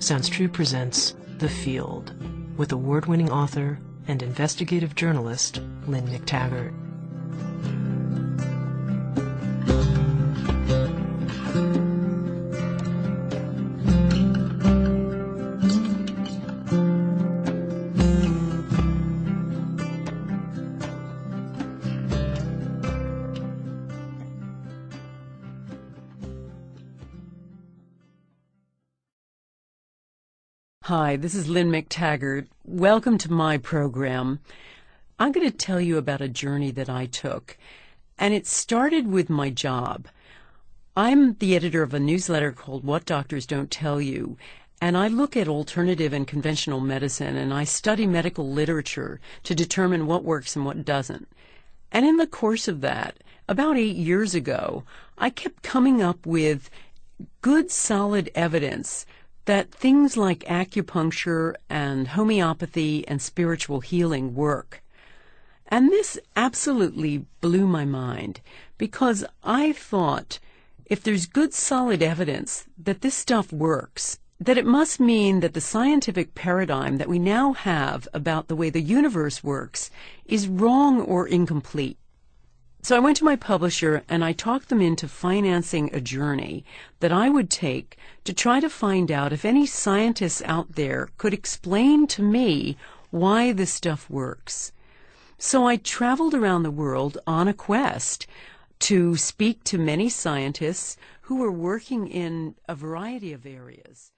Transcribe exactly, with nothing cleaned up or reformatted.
Sounds True presents The Field with award-winning author and investigative journalist Lynne McTaggart. Hi, this is Lynne McTaggart. Welcome to my program. I'm going to tell you about a journey that I took, and it started with my job. I'm the editor of a newsletter called What Doctors Don't Tell You, and I look at alternative and conventional medicine, and I study medical literature to determine what works and what doesn't. And in the course of that, about eight years ago, I kept coming up with good, solid evidence that things like acupuncture and homeopathy and spiritual healing work. And this absolutely blew my mind, because I thought if there's good solid evidence that this stuff works, that it must mean that the scientific paradigm that we now have about the way the universe works is wrong or incomplete. So I went to my publisher and I talked them into financing a journey that I would take to try to find out if any scientists out there could explain to me why this stuff works. So I traveled around the world on a quest to speak to many scientists who were working in a variety of areas.